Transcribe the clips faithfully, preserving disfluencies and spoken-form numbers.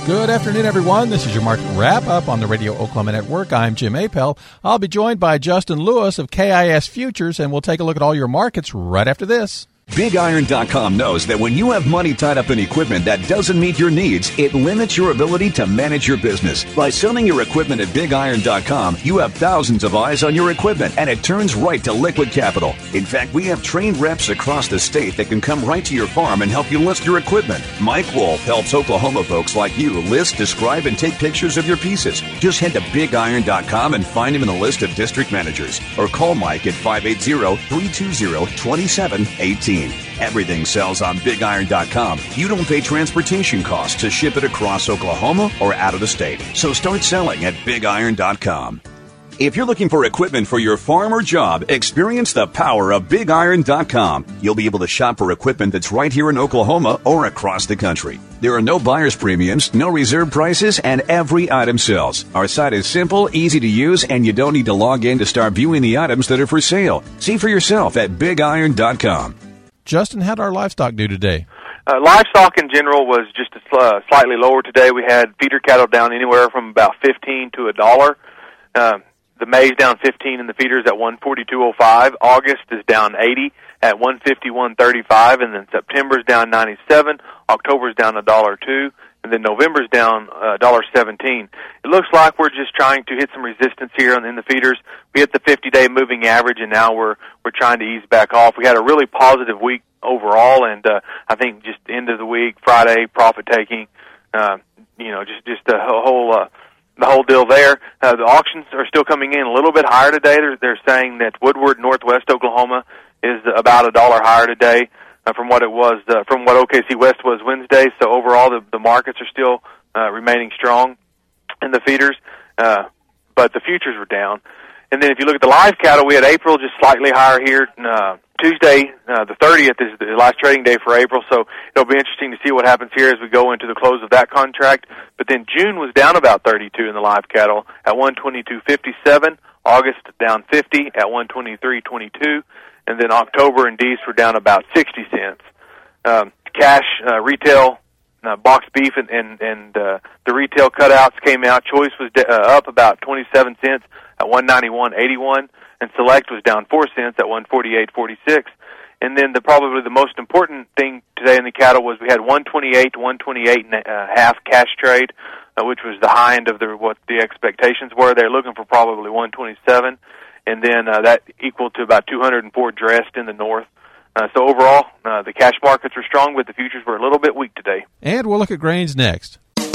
Good afternoon, everyone. This is your market wrap-up on the Radio Oklahoma Network. I'm Jim Appel. I'll be joined by Justin Lewis of K I S Futures, and we'll take a look at all your markets right after this. Big Iron dot com knows that when you have money tied up in equipment that doesn't meet your needs, it limits your ability to manage your business. By selling your equipment at Big Iron dot com, you have thousands of eyes on your equipment, and it turns right to liquid capital. In fact, we have trained reps across the state that can come right to your farm and help you list your equipment. Mike Wolf helps Oklahoma folks like you list, describe, and take pictures of your pieces. Just head to Big Iron dot com and find him in the list of district managers, or call Mike at five eight zero, three two zero, two seven one eight. Everything sells on Big Iron dot com. You don't pay transportation costs to ship it across Oklahoma or out of the state. So start selling at Big Iron dot com. If you're looking for equipment for your farm or job, experience the power of Big Iron dot com. You'll be able to shop for equipment that's right here in Oklahoma or across the country. There are no buyer's premiums, no reserve prices, and every item sells. Our site is simple, easy to use, and you don't need to log in to start viewing the items that are for sale. See for yourself at Big Iron dot com. Justin, how did our livestock do today? Uh, livestock in general was just a sl- uh, slightly lower today. We had feeder cattle down anywhere from about fifteen to a dollar. Uh, the May's down fifteen in the feeders at one forty-two oh five. August is down eighty at one fifty-one thirty-five, and then September's down ninety-seven. October's down a dollar two, and then November's down a dollar seventeen. It looks like we're just trying to hit some resistance here in the feeders. We hit the fifty-day moving average, and now we're we're trying to ease back off. We had a really positive week overall, and uh, I think just end of the week, Friday, profit taking, uh, you know, just just the whole uh, the whole deal there. Uh, the auctions are still coming in a little bit higher today. They're, they're saying that Woodward, Northwest Oklahoma, is about a dollar higher today uh, from what it was uh, from what O K C West was Wednesday. So overall, the, the markets are still uh, remaining strong in the feeders, uh, but the futures were down. And then if you look at the live cattle, we had April just slightly higher here. Uh, Tuesday, uh, the thirtieth, is the last trading day for April, so it'll be interesting to see what happens here as we go into the close of that contract. But then June was down about thirty-two in the live cattle at one twenty-two fifty-seven. August down fifty at one twenty-three twenty-two. And then October and Dees were down about sixty cents. Um, cash, uh, retail, uh, boxed beef and, and, and uh, the retail cutouts came out. Choice was de- uh, up about twenty-seven cents at one ninety-one eighty-one, and Select was down four cents at one forty-eight forty-six. And then the probably the most important thing today in the cattle was we had one twenty-eight to one twenty-eight and a half cash trade, uh, which was the high end of the, what the expectations were. They're looking for probably one twenty-seven, and then uh, that equaled to about two hundred four dressed in the north. Uh, so overall, uh, the cash markets are strong, but the futures were a little bit weak today. And we'll look at grains next.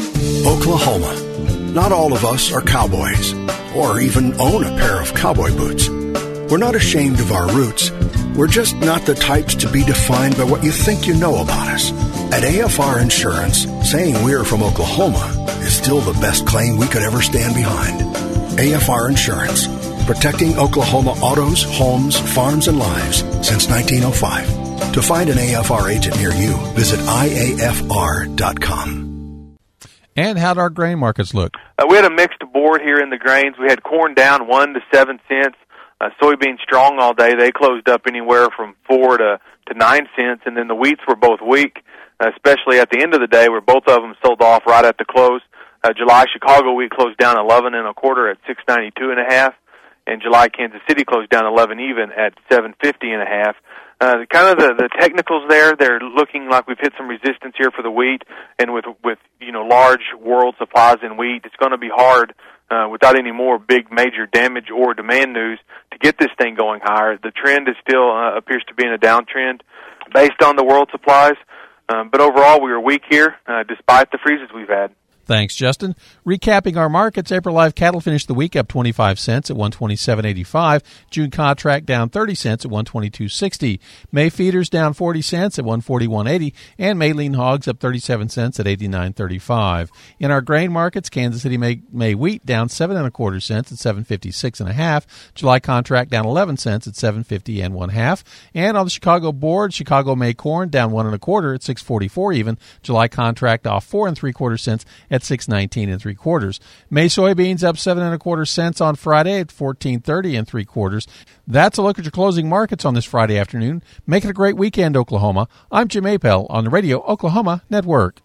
Oklahoma. Not all of us are cowboys, or even own a pair of cowboy boots. We're not ashamed of our roots. We're just not the types to be defined by what you think you know about us. At A F R Insurance, saying we're from Oklahoma is still the best claim we could ever stand behind. A F R Insurance, protecting Oklahoma autos, homes, farms, and lives since nineteen oh five. To find an A F R agent near you, visit I A F R dot com. And how did our grain markets look? Uh, we had a mixed board here in the grains. We had corn down one to seven cents. Uh, soybeans strong all day. They closed up anywhere from four to, to nine cents. And then the wheats were both weak, uh, especially at the end of the day, where both of them sold off right at the close. Uh, July Chicago wheat closed down eleven and a quarter at six ninety two and a half, and July Kansas City closed down eleven even at seven fifty and a half. Uh, kind of the, the technicals there, they're looking like we've hit some resistance here for the wheat, and with, with, you know, large world supplies in wheat, it's going to be hard, uh, without any more big major damage or demand news to get this thing going higher. The trend is still, uh, appears to be in a downtrend based on the world supplies, um, but overall we were weak here, uh, despite the freezes we've had. Thanks, Justin. Recapping our markets, April live cattle finished the week up twenty-five cents at one twenty-seven eighty-five. June contract down thirty cents at one twenty-two sixty. May feeders down forty cents at one forty-one eighty, and May lean hogs up thirty-seven cents at eighty-nine thirty-five. In our grain markets, Kansas City May, May wheat down seven and a quarter cents at seven fifty-six and a half. July contract down eleven cents at seven fifty and one half. And on the Chicago board, Chicago May corn down one and a quarter at six forty-four even. July contract off four and three quarter cents at six nineteen and three quarters. May soybeans up seven and a quarter cents on Friday at fourteen thirty and three quarters. That's a look at your closing markets on this Friday afternoon. Make it a great weekend, Oklahoma. I'm Jim Appel on the Radio Oklahoma Network.